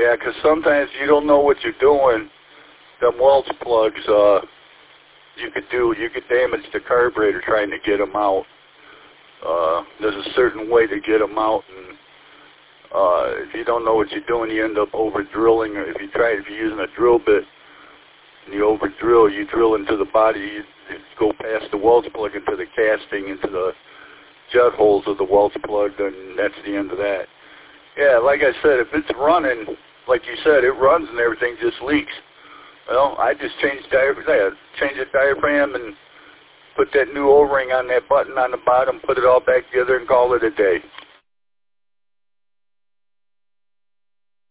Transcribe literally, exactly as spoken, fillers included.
Yeah, because sometimes you don't know what you're doing. Them Welch plugs, uh, you could do, you could damage the carburetor trying to get them out. Uh, there's a certain way to get them out, and uh, if you don't know what you're doing, you end up over drilling. Or if you try, if you're using a drill bit and you over drill, you drill into the body, you, you go past the Welch plug into the casting, into the jet holes of the Welch plug, then that's the end of that. Yeah, like I said, if it's running, like you said, it runs and everything just leaks. Well, I just changed diaphragm, change the diaphragm and put that new O-ring on that button on the bottom, put it all back together and call it a day.